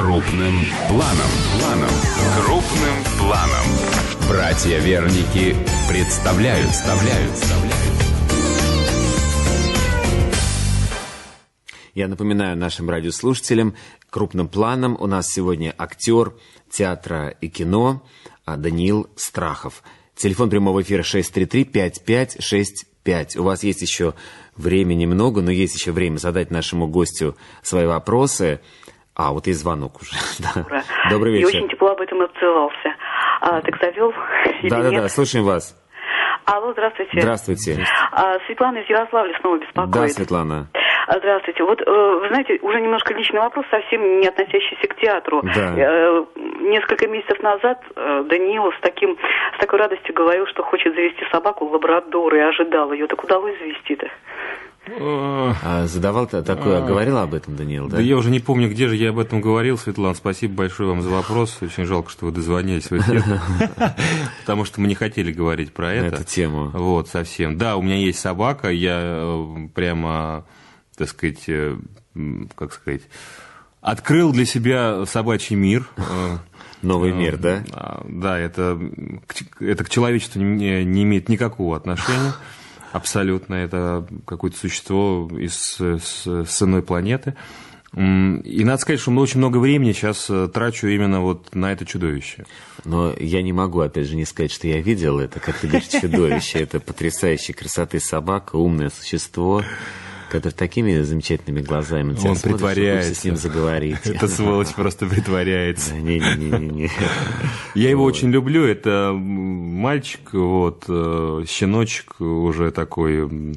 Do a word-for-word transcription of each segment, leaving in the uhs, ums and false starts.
Крупным планом. Планом. Крупным планом. Братья Верники представляют, представляют, представляют. Я напоминаю нашим радиослушателям, крупным планом у нас сегодня актер театра и кино Даниил Страхов. Телефон прямого эфира шесть три три пять пять шесть пять. У вас есть еще времени много, но есть еще время задать нашему гостю свои вопросы. А, вот и звонок уже. Да. Добрый вечер. И очень тепло об этом отзывался. А, так завел или да, нет? Да-да-да, слушаем вас. Алло, здравствуйте. Здравствуйте. А, Светлана из Ярославля снова беспокоит. Да, Светлана. Здравствуйте. Вот, вы знаете, уже немножко личный вопрос, совсем не относящийся к театру. Да. Несколько месяцев назад Даниил с, таким, с такой радостью говорил, что хочет завести собаку лабрадора, и ожидал ее. Так удалось завести-то? А задавал такое, говорил об этом, Даниил, да? Да я уже не помню, где же я об этом говорил, Светлана. Спасибо большое вам за вопрос. Очень жалко, что вы дозвонились в эфир, потому что мы не хотели говорить про это. Эту тему. Вот, совсем. Да, у меня есть собака, я прямо, так сказать, как сказать, открыл для себя собачий мир. Новый мир, да? Да, это, это к человечеству не, не имеет никакого отношения. Абсолютно, это какое-то существо из, с, с иной планеты. И надо сказать, что очень много времени сейчас трачу именно вот на это чудовище. Но я не могу, опять же, не сказать, что я видел это, как ты говоришь, чудовище. Это потрясающей красоты собака, умное существо, который такими замечательными глазами на тебя Он смотрит, притворяется. Хочется с ним заговорить. Это сволочь просто притворяется. Не-не-не. Я его очень люблю. Это мальчик, вот, щеночек уже такой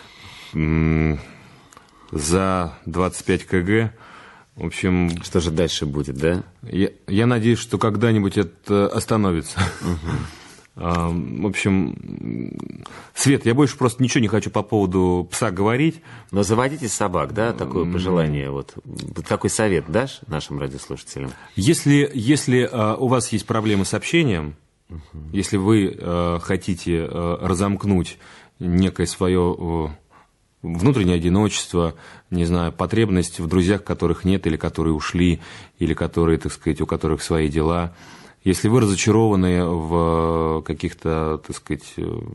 за двадцать пять килограмм. В общем... Что же дальше будет, да? Я, я надеюсь, что когда-нибудь это остановится. Угу. В общем, Свет, я больше просто ничего не хочу по поводу пса говорить. Но заводите собак, да, такое пожелание, вот такой совет дашь нашим радиослушателям? Если, если uh, у вас есть проблемы с общением, uh-huh. если вы uh, хотите uh, разомкнуть некое свое uh, внутреннее одиночество, не знаю, потребность в друзьях, которых нет, или которые ушли, или которые, так сказать, у которых свои дела... Если вы разочарованы в каких-то, так сказать,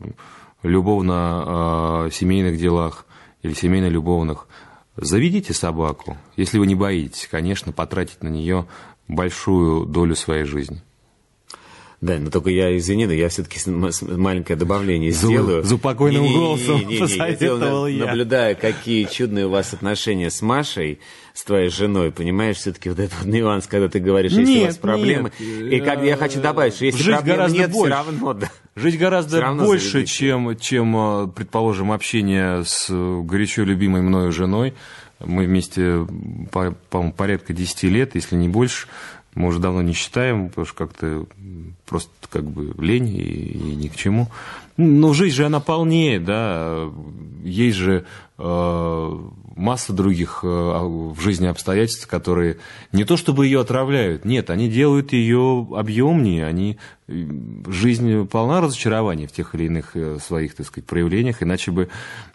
любовно-семейных делах или семейно-любовных, заведите собаку. Если вы не боитесь, конечно, потратить на нее большую долю своей жизни. Да, но только я, извини, но я все-таки маленькое добавление сделаю. За спокойным голосом посоветовал я. Наблюдая, какие чудные у вас отношения с Машей, с твоей женой, понимаешь, все-таки вот этот нюанс, когда ты говоришь, если нет, у вас проблемы. Нет. И как я хочу добавить, что если Жизнь проблем нет, больше. все равно... Да. Жизнь гораздо больше, чем, чем, предположим, общение с горячо любимой мною женой. Мы вместе, по-моему, порядка десяти лет, если не больше. Мы уже давно не считаем, потому что как-то просто как бы лень и, и ни к чему. Но жизнь же, она полнее, да, есть же э, масса других э, в жизни обстоятельств, которые не то чтобы ее отравляют, нет, они делают ее объемнее, они, жизнь полна разочарований в тех или иных своих, так сказать, проявлениях, иначе бы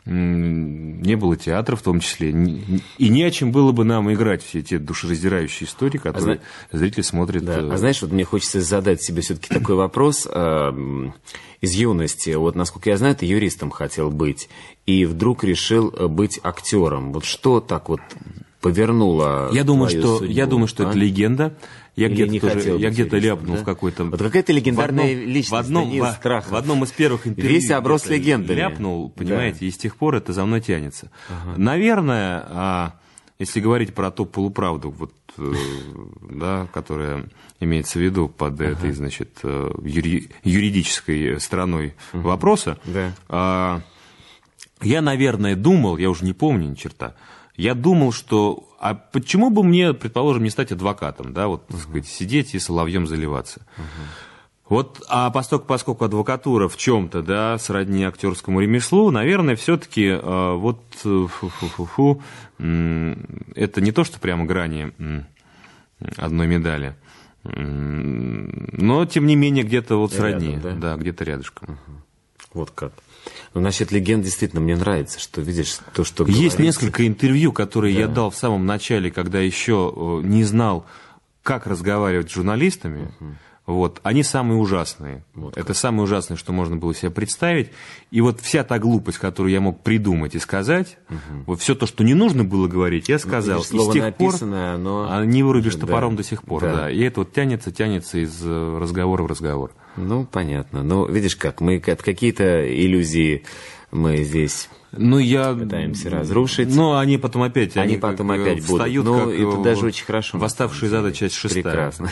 м, не было театра в том числе, и не о чем было бы нам играть все те душераздирающие истории, которые а зрители смотрят. Да. А знаешь, вот мне хочется задать себе все-таки такой вопрос э, из юности. Вот, насколько я знаю, ты юристом хотел быть, и вдруг решил быть актером. Вот что так вот повернуло я думаю, твою что, судьбу? Я думаю, что а? это легенда. Я Или где-то, тоже, я где-то юристом, ляпнул да? в какой-то... Вот какая-то легендарная в одном, личность, в одном, Даниил в, Страхов. В одном из первых интервью Весь оброс легендами. Ляпнул, понимаете, да. И с тех пор это за мной тянется. Ага. Наверное, а, если говорить про ту полуправду, вот, да, которая имеется в виду под ага. этой, значит, юри, юридической стороной ага. вопроса, да. а, я, наверное, думал, я уже не помню ни черта, я думал, что а почему бы мне, предположим, не стать адвокатом, да, вот, так сказать, сидеть и соловьем заливаться. Uh-huh. Вот, а поскольку, поскольку адвокатура в чем-то, да, сродни актерскому ремеслу, наверное, все-таки э, вот фу-фу-фу-фу, э, это не то, что прямо грани э, одной медали, э, но, тем не менее, где-то вот сродни, рядом, да? Да, где-то рядышком. Uh-huh. Вот как. Ну, насчет легенд действительно мне нравится, что видишь то, что есть говорится. Несколько интервью, которые да. я дал в самом начале, когда еще не знал как разговаривать с журналистами, uh-huh. вот, они самые ужасные. Вот это самое ужасное, что можно было себе представить. И вот вся та глупость, которую я мог придумать и сказать, uh-huh. вот все то, что не нужно было говорить, я сказал. Ну, слово и с тех написанное, пор но... не вырубишь топором да. до сих пор. Да. Да. И это вот тянется, тянется из разговора в разговор. Ну, понятно. Ну, видишь как, мы какие-то иллюзии мы здесь... Ну, я... пытаемся разрушить. Ну, они потом опять... Они, они потом опять встают, будут. Ну, это даже очень хорошо. Восставшие зада, часть шестая. Прекрасно.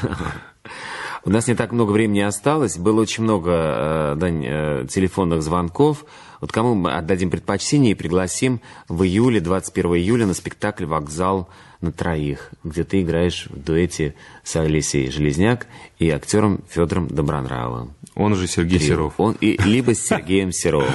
У нас не так много времени осталось. Было очень много, Дань, телефонных звонков. Вот кому мы отдадим предпочтение и пригласим в июле, двадцать первого июля, на спектакль «Вокзал на троих», где ты играешь в дуэте с Олесей Железняк и актером Федором Добронравовым. Он же Сергей Трио. Серов. Он, и, либо с Сергеем Серовым.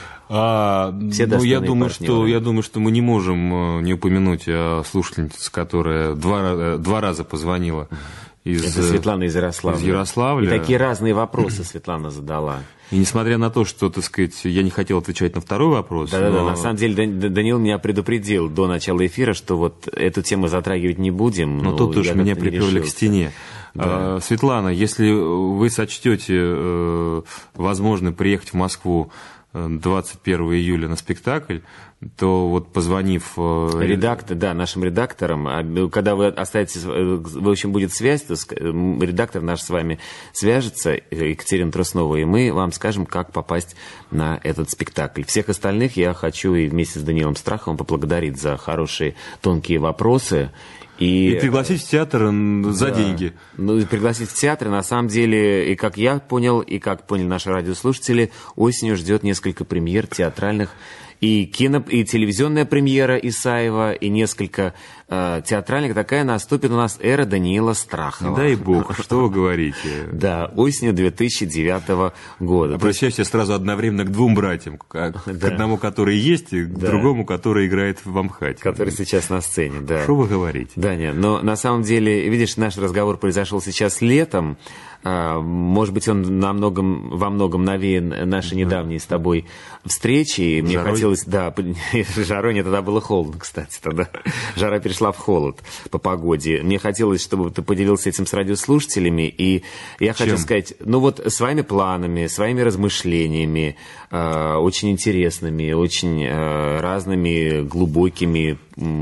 А, Все ну, я думаю, партнеры. что, я думаю, что мы не можем не упомянуть о слушательнице, которая два, два раза позвонила. Из, Это Светлана из Ярославля. Из Ярославля. И такие разные вопросы Светлана задала. И несмотря на то, что, так сказать, я не хотел отвечать на второй вопрос. Да-да-да, но... на самом деле Даниил меня предупредил до начала эфира, что вот эту тему затрагивать не будем. Но ну, тут уж меня приперли к стене. Да. Светлана, если вы сочтете э, возможно приехать в Москву двадцать первого июля на спектакль, то вот позвонив... Редактор, да, нашим редакторам, когда вы оставите, в общем, будет связь, то редактор наш с вами свяжется, Екатерина Труснова, и мы вам скажем, как попасть на этот спектакль. Всех остальных я хочу и вместе с Даниилом Страховым поблагодарить за хорошие, тонкие вопросы. И, и пригласить в театр за да, деньги. Ну, и пригласить в театр, на самом деле, и как я понял, и как поняли наши радиослушатели, осенью ждет несколько премьер театральных. И кино, и телевизионная премьера Исаева, и несколько э, театральных. Такая наступит у нас эра Даниила Страхова. Дай бог, что вы говорите. Да, осенью две тысячи девятого года. Обращаюсь я сразу одновременно к двум братьям. К одному, который есть, и к другому, который играет в Амхате. Который сейчас на сцене, да. Что вы говорите? Даня, но на самом деле, видишь, наш разговор произошел сейчас летом. Может быть, он на многом, во многом навеян нашей недавней с тобой встречи. И мне жарой? хотелось... Да, жарой, нет, тогда было холодно, кстати. Тогда жара перешла в холод по погоде. Мне хотелось, чтобы ты поделился этим с радиослушателями. И я Чем? хочу сказать, ну вот своими планами, своими размышлениями, очень интересными, очень разными, глубокими.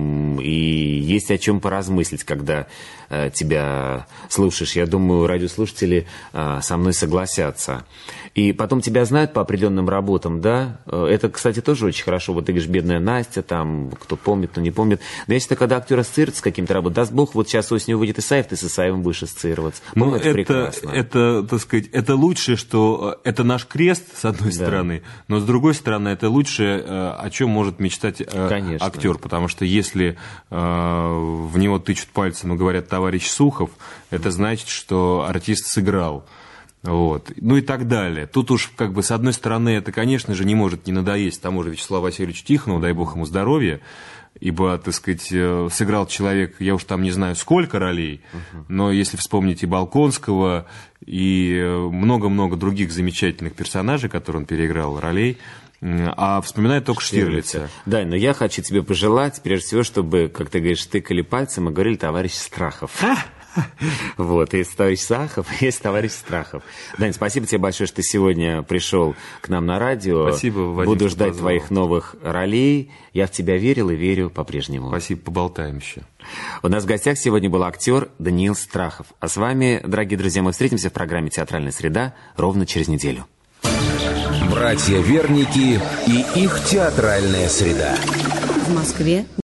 И есть о чем поразмыслить, когда тебя слушаешь. Я думаю, радиослушатели со мной согласятся. И потом тебя знают по определенным работам, да? Это, кстати, тоже очень хорошо. Вот ты говоришь, бедная Настя, там, кто помнит, кто не помнит. Но я считаю, когда актер ассоциируется с каким-то работой, даст Бог, вот сейчас осенью выйдет Исаев, ты с Исаевым будешь ассоциироваться. Ну, ну это, это прекрасно. Это, так сказать, это лучшее, что... Это наш крест, с одной да. стороны, но с другой стороны, это лучшее, о чем может мечтать Конечно. актер. Потому что если в него тычут пальцем и говорят «товарищ Сухов», это значит, что артист сыграл. Вот. Ну и так далее. Тут уж, как бы, с одной стороны, это, конечно же, не может не надоесть тому же Вячеславу Васильевичу Тихонову, дай бог ему здоровья, ибо, так сказать, сыграл человек, я уж там не знаю, сколько ролей, uh-huh. но если вспомнить и Балконского, и много-много других замечательных персонажей, которые он переиграл, ролей, а вспоминаю только Штирлица. Штирлица. Да, но я хочу тебе пожелать, прежде всего, чтобы, как ты говоришь, тыкали пальцем и говорили «товарищ Страхов». Вот, есть товарищ Сахов, есть товарищ Страхов. Дань, спасибо тебе большое, что ты сегодня пришел к нам на радио. Спасибо, Вадим, Буду ждать твоих новых ролей. Я в тебя верил и верю по-прежнему. Спасибо, поболтаем еще. У нас в гостях сегодня был актер Даниил Страхов. А с вами, дорогие друзья, мы встретимся в программе «Театральная среда» ровно через неделю. Братья Верники и их театральная среда. В Москве